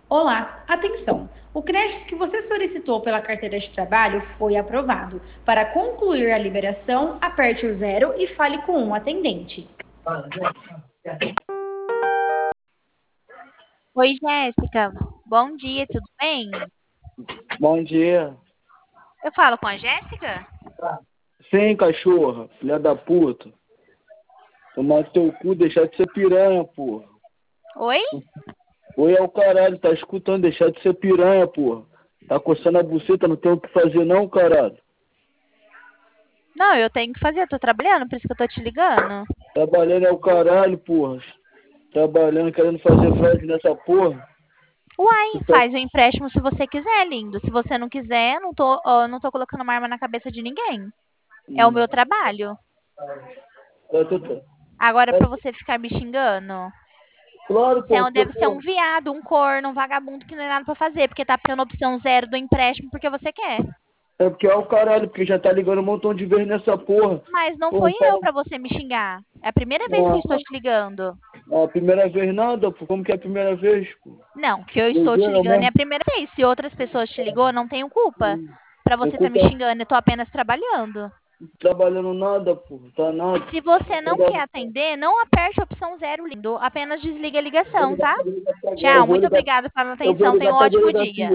Olá, atenção! O crédito que você solicitou pela carteira de trabalho foi aprovado. Para concluir a liberação, aperte o zero e fale com um atendente. Oi, Jéssica. Bom dia, tudo bem? Bom dia. Eu falo com a Jéssica? Sim, cachorra, filha da puta. Tomar teu cu, deixar de ser piranha, porra. Oi? Oi é o caralho, tá escutando, deixar de ser piranha, porra. Tá coçando a buceta, não tem o que fazer não, caralho. Não, eu tenho que fazer, eu tô trabalhando, por isso que eu tô te ligando. Trabalhando é o caralho, porra. Trabalhando, querendo fazer fraude nessa porra. Uai, faz o empréstimo se você quiser, lindo. Se você não quiser, não tô colocando uma arma na cabeça de ninguém. É o meu trabalho. Tá. Agora, pra você ficar me xingando, Claro, você porra, deve ser um viado, um corno, um vagabundo que não tem nada pra fazer, porque tá pegando a opção zero do empréstimo porque você quer. é porque é o caralho, porque já tá ligando um montão de vezes nessa porra. Mas não Porra, foi eu pra você me xingar. É a primeira vez que eu estou te ligando. a primeira vez nada, pô. Como que é a primeira vez, pô? Não, que eu estou te Doideira ligando é mesmo. a primeira vez. Se outras pessoas te ligou, não tenho culpa. Pra Tem você estar me culpa xingando, eu tô apenas trabalhando. trabalhando nada, pô. Tá nada. Se você não quer atender, não aperte a opção zero, lindo. Apenas desliga a ligação, tá? Eu Tchau, vou muito ligar, obrigada pela eu vou atenção. Tenha ligar um pra ótimo delegacia. dia.